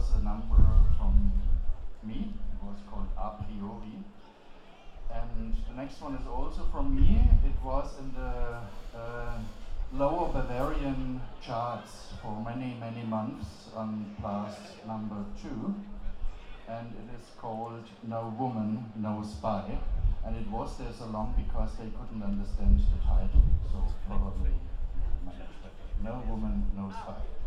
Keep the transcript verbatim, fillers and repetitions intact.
was a number from me. It was called A Priori. And the next one is also from me. It was in the uh, Lower Bavarian charts for many, many months on class number two. And it is called No Woman, No Spy. And it was there so long because they couldn't understand the title. So probably you managed that. No Woman, No Spy.